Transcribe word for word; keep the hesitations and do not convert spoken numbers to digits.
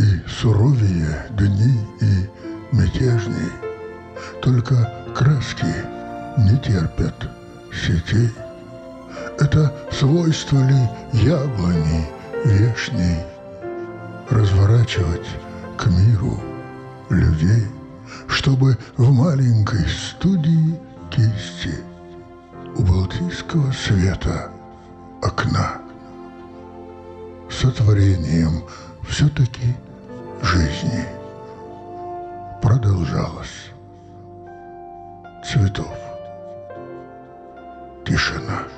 и суровее дни и мятежней. Только краски не терпят сетей. Это свойство ли яблони вешней разворачивать к миру людей, чтобы в маленькой студии кисти у Балтийского света окна сотворением все-таки жизни продолжалось. Цветов тишина.